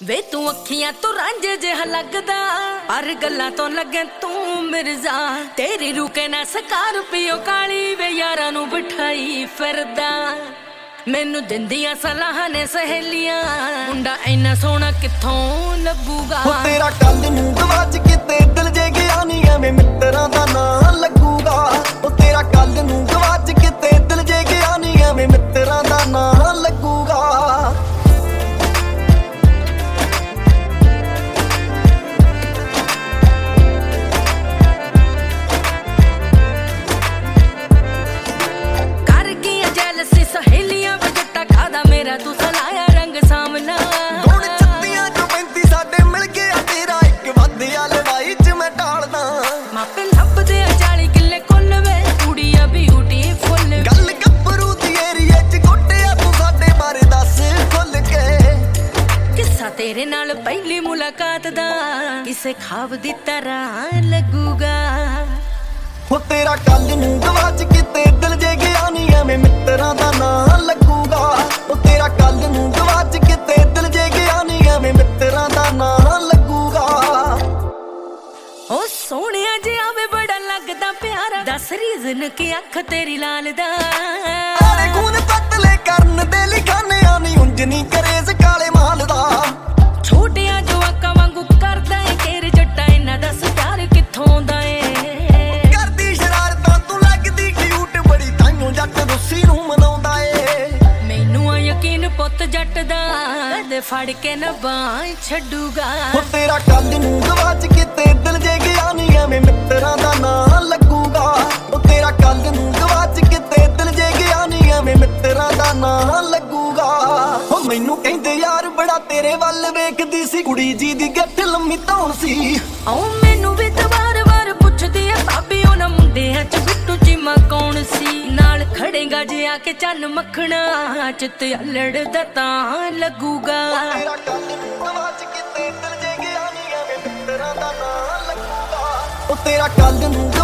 ਵੇ ਤੂੰ ਅੱਖੀਆਂ ਤੋਂ ਰਾਂਝੇ ਜਿਹਾ ਲੱਗਦਾ, ਪਰ ਗੱਲਾਂ ਤੋਂ ਲੱਗੇ ਤੂੰ ਮਿਰਜ਼ਾ। ਤੇਰੀ ਰੁਕੇ ਨਾ ਸਕਾਰਪੀਓ ਕਾਲੀ, ਵੇ ਯਾਰਾਂ ਨੂੰ ਬਿਠਾਈ ਫਿਰਦਾ। ਮੈਨੂੰ ਦਿੰਦੀਆਂ ਸਲਾਹਾਂ ਨੇ ਸਹੇਲੀਆਂ, ਮੁੰਡਾ ਇੰਨਾ ਸੋਹਣਾ ਕਿੱਥੋਂ ਲੱਭੂਗਾ। ਉਹ ਤੇਰਾ ਕੱਲ ਨੂੰ ਗਵਾਚ ਕਿਤੇ ਦਿਲ ਜੇ ਗਿਆ ਨੀ, ਐਵੇਂ ਮਿੱਤਰਾਂ ਦਾ ਨਾਂ ਲੱਗੂਗਾ। ਉਹ ਤੇਰਾ ਕੱਲ ਨੂੰ ਗਵਾਚ ਕਿਤੇ ਦਿਲ ਜੇ ਗਿਆ ਨੀ, ਐਵੇਂ ਮਿੱਤਰਾਂ ਦਾ ਨਾਂ ਲੱਗੂਗਾ। ਸਹੇਲੀਆਂ ਵਜਟਾ ਖਾਦਾ ਮੇਰਾ ਤੂੰ ਸਲਾਇਆ ਰੰਗ ਸਾਹਮਣਾ। ਹੁਣ ਛੱਤੀਆਂ ਚੋਂ 35 ਸਾਡੇ ਮਿਲ ਗਿਆ, ਤੇਰਾ ਇੱਕ ਵਾਧਿਆ ਲਵਾਈ ਚ ਮੈਂ ਢਾਲਦਾ। ਮਾਪੇ ਲੱਭਦੇ ਆ 40 ਕਿੱਲੇ ਕੁੱਲ, ਵੇ ਕੁੜੀਆਂ ਬਿਊਟੀਫੁੱਲ। ਗੱਲ ਗੱਭਰੂ ਦੀ ਏਰੀਏ ਚ ਗੋਟਿਆ, ਤੂੰ ਸਾਡੇ ਬਾਰੇ ਦੱਸ ਖੁੱਲ ਕੇ। ਕਿੱਸਾ ਤੇਰੇ ਨਾਲ ਪਹਿਲੀ ਮੁਲਾਕਾਤ ਦਾ, ਕਿਸੇ ਖਾਬ ਦੀ ਤਰ੍ਹਾਂ ਲੱਗੂਗਾ। ਉਹ ਤੇਰਾ ਕੱਲ ਨੂੰ ਗਵਾਚ ਕਿਤੇ ਦਿਲ ਜੇ ਗਿਆ ਨੀ, ਐਵੇਂ ਮਿੱਤਰਾਂ ਦਾ ਨਾਂ ਲੱਗੂਗਾ। ਉਹ ਤੇਰਾ ਕੱਲ ਨੂੰ ਗਵਾਚ ਕਿਤੇ ਦਿਲ ਜੇ ਗਿਆ ਨੀ, ਐਵੇਂ ਮਿੱਤਰਾਂ ਦਾ ਨਾਂ ਲੱਗੂਗਾ। ਉਹ ਸੋਹਣਿਆ ਜਿਹਾ ਵੇ ਬੜਾ ਲੱਗਦਾ ਪਿਆਰਾ, ਦੱਸ ਰੀਜ਼ਨ ਕਿ ਅੱਖ ਤੇਰੀ ਲਾਲ ਦਾ। ਆਲੇ ਖੂਨ ਪਤਲੇ ਕਰਨ ਦੇ ਲਿਖਾਨਿਆਂ ਨੀ, ਉਂਝ ਨੀ ਕਰੇਜ਼ ਕਾਲੇ ਮਾਲ ਦਾ। ਛੋਟਿਆਂ ਜਵਾਕਾਂ ਵਾਂਗੂ ਕਰਦਾ ਏ ਕੇਰ ਜੱਟਾ, ਇਹਨਾਂ ਦਾ ਪਿਆਰ ਕਿੱਥੋਂ ਦਾ ਏ। ਜੱਟ ਰੁੱਸੀ ਨੂੰ ਮਨਾਉਂਦਾ ਏ। ਮੈਨੂੰ ਆ ਯਕੀਨ ਪੁੱਤ ਜੱਟ ਦਾ, ਕਦੇ ਫੜ ਕੇ ਨਾ ਬਾਂਹ ਛੱਡੂਗਾ। ਉਹ ਤੇਰਾ ਕੱਲ ਨੂੰ ਗਵਾਚ ਕਿਤੇ ਦਿਲ ਜੇ ਗਿਆ ਨੀ, ਐਵੇਂ ਮਿੱਤਰਾਂ ਦਾ ਨਾਂ ਲੱਗੂਗਾ। ਉਹ ਤੇਰਾ ਕੱਲ ਨੂੰ ਗਵਾਚ ਕਿਤੇ ਦਿਲ ਜੇ ਗਿਆ ਨੀ, ਐਵੇਂ ਮਿੱਤਰਾਂ ਦਾ ਨਾਂ ਲੱਗੂਗਾ। ਉਹ ਮੈਨੂੰ ਕਹਿੰਦੇ ਯਾਰ ਬੜਾ ਤੇਰੇ ਵੱਲ ਵੇਖਦੀ ਸੀ, ਕੁੜੀ ਜੀ ਦੀ ਗੱਠ ਲੰਮੀ ਧੌਣ ਸੀ। ਉਹ ਮੈਨੂੰ ਵੀ ਵਾਰ-ਵਾਰ ਪੁੱਛਦੀ ਆ ਭਾਬੀ, ਉਹਨਾਂ ਮੁੰਡਿਆਂ ਚ ਬਿੱਟੂ ਚੀਮਾ ਕੌਣ ਸੀ। ਨਾਲ ਖੜੇਗਾ ਜੇ ਆ ਕੇ ਚੰਨ ਮੱਖਣਾ, ਚਿੱਤ ਅਲੜ ਦਾ ਤਾਂ ਲੱਗੂਗਾ। ਤੇਰਾ ਕੱਲ ਨੂੰ ਗਵਾਚ ਕਿਤੇ ਦਿਲ ਜੇ ਗਿਆ ਨੀ, ਐਵੇਂ ਮਿੱਤਰਾਂ ਦਾ ਨਾਂ ਲੱਗੂਗਾ। ਉਹ ਤੇਰਾ ਕੱਲ ਨੂੰ